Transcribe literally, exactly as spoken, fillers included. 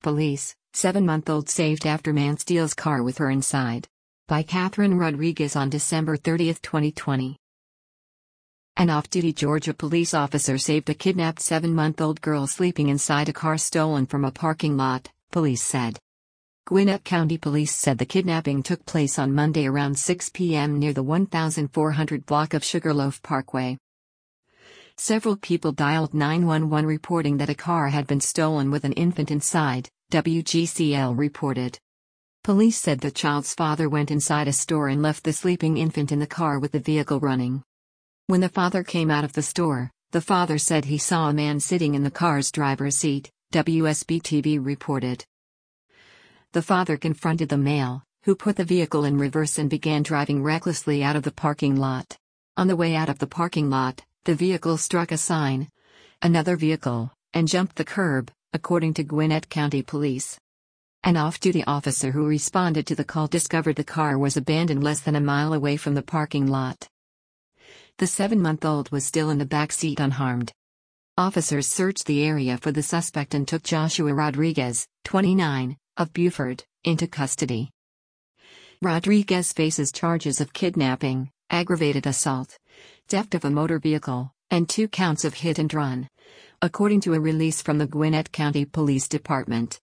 Police, seven-month-old saved after man steals car with her inside. By Catherine Rodriguez on December thirtieth, twenty twenty. An off-duty Georgia police officer saved a kidnapped seven-month-old girl sleeping inside a car stolen from a parking lot, police said. Gwinnett County Police said the kidnapping took place on Monday around six p m near the fourteen hundred block of Sugarloaf Parkway. Several people dialed nine one one reporting that a car had been stolen with an infant inside, W G C L reported. Police said the child's father went inside a store and left the sleeping infant in the car with the vehicle running. When the father came out of the store, the father said he saw a man sitting in the car's driver's seat, W S B T V reported. The father confronted the male, who put the vehicle in reverse and began driving recklessly out of the parking lot. On the way out of the parking lot, the vehicle struck a sign, another vehicle, and jumped the curb, according to Gwinnett County Police. An off-duty officer who responded to the call discovered the car was abandoned less than a mile away from the parking lot. The seven-month-old was still in the back seat unharmed. Officers searched the area for the suspect and took Joshua Rodriguez, twenty-nine, of Buford, into custody. Rodriguez faces charges of kidnapping, aggravated assault, theft of a motor vehicle, and two counts of hit and run, according to a release from the Gwinnett County Police Department.